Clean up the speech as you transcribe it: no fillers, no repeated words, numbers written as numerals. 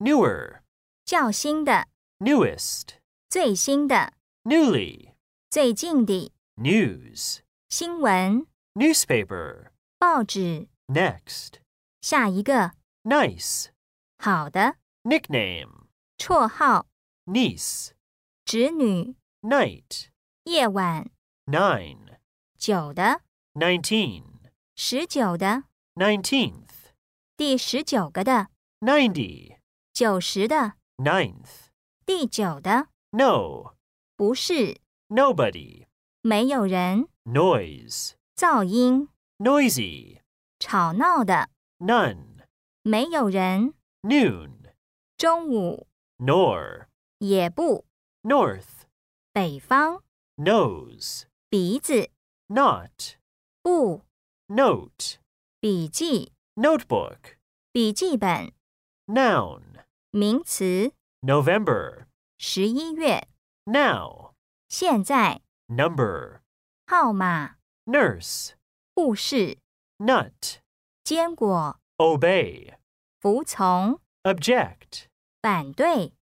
newer, 较新的、 newest, 最新的、 newly, 最近的、 news, 新闻、 newspaper, 报纸、 next, 下一个、 nice, 好的、 nickname, 绰号、 niece, 侄女、 night, 夜晚、 nine, 9的、 19, 19的、 19th, 第19个的、 90, 90的、 ninth, 第9的、 no, 不是、 nobody, 没有人、 noise, 噪音、 noisy, 吵闹的、 none, 没有人、 noon, 中午、 nor, 也不、 north, 北方、 nose, 鼻子、 not, 不、 note, 笔记、 notebook, 笔记本、 noun, 名词、 November, 11月、 now, 现在、 number, 号码、 nurse, 护士、 nut, 坚果、 obey, 服从、 object, 反对。